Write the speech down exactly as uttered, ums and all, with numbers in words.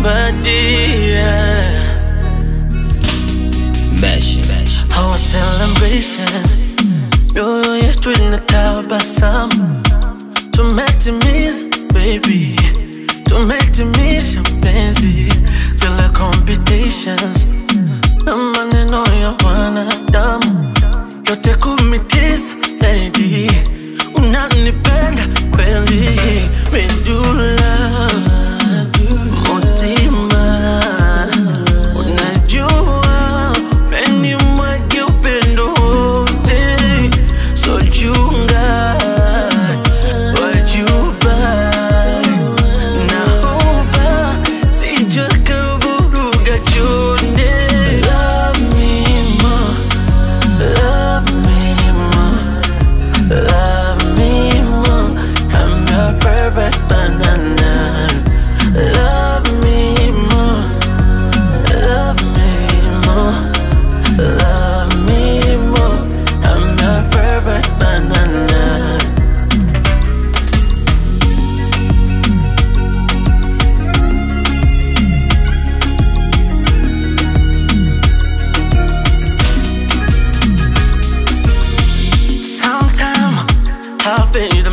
body, yeah. Mesh, mesh. Our celebrations, yo yetu inatabasamu. Tumetimiza baby, tumetimiza penzi. Zile competitions na maneno ya wanadamu yote kumitisa lady. Unanipenda kweli, medula mutima. Unajua peni mwage upendo wote, so chunga wajuba na hoba sije kavuruga chonde. Love me more, love me more, love me more. I'm your favorite banana. Love me more, love me more, love me more. I'm your favorite banana. Sometimes I feel the